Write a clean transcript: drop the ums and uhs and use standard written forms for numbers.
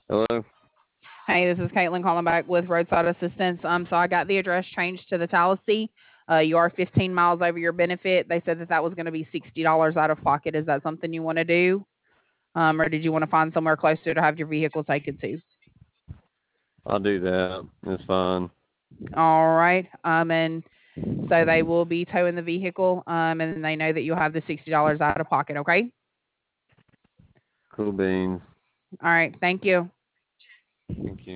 Hello. Hey, this is Caitlin calling back with Roadside Assistance. So I got the address changed to the Tallahassee. You are 15 miles over your benefit. They said that that was going to be $60 out of pocket. Is that something you want to do? Or did you want to find somewhere closer to have your vehicle taken to? I'll do that. It's fine. All right. And so they will be towing the vehicle. And then they know that you'll have the $60 out of pocket. Okay. Cool beans. All right. Thank you. Thank you.